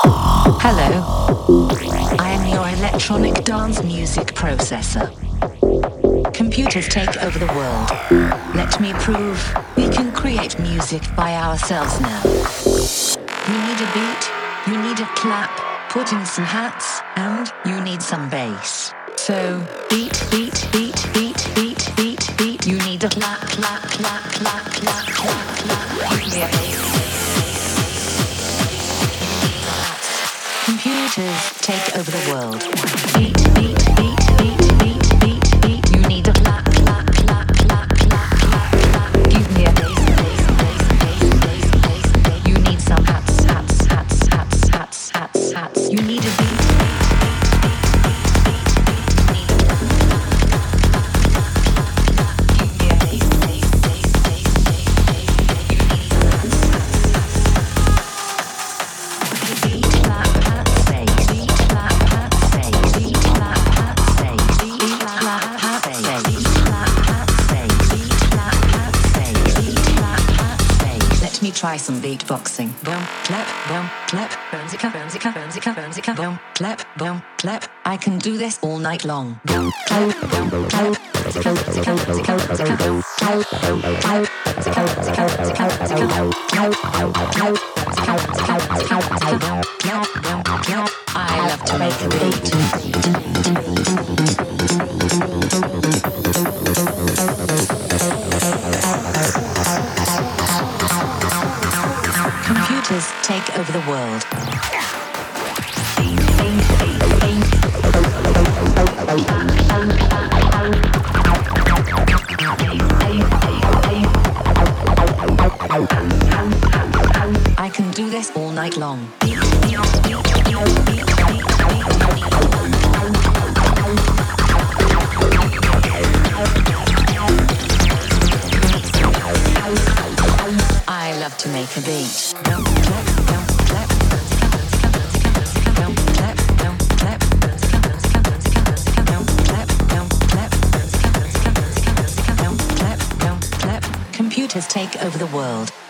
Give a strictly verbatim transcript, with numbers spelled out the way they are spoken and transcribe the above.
Hello. I am your electronic dance music processor. Computers take over the world. Let me prove we can create music by ourselves now. You need a beat, you need a clap, put in some hats, and you need some bass. So, beat, beat, beat, beat, beat, beat, beat. You need a clap, clap, clap, clap, clap, clap, clap. Give me a bass. Computers take over the world. Beat, beat, beat, beat, beat, beat, beat. You need a clap, clap, clap, clap, clap, clap, clap. Give me a bass, bass, bass, bass, bass, bass, bass. You need some hats, hats, hats, hats, hats, hats, hats. You need a beat. Try some beatboxing. Boom, clap, boom, clap, boomzika, boomzika, boomzika, boomzika, boom, clap, boom, clap. I can do this all night long. Boom, clap, boom, clap, boomzika, boomzika, boomzika, boomzika, boom, clap, boom, clap, boomzika, boomzika, boomzika, boomzika, boom, clap, boom, clap, boomzika, boomzika, boomzika, boomzika, boom, clap, boom, clap. I love to make a beat. Computers take over the world. I can do this all night long. I love to make a beat. Don't clap, don't clap, don't clap, don't clap, don't clap, don't clap, don't clap, don't clap. Computers take over the world.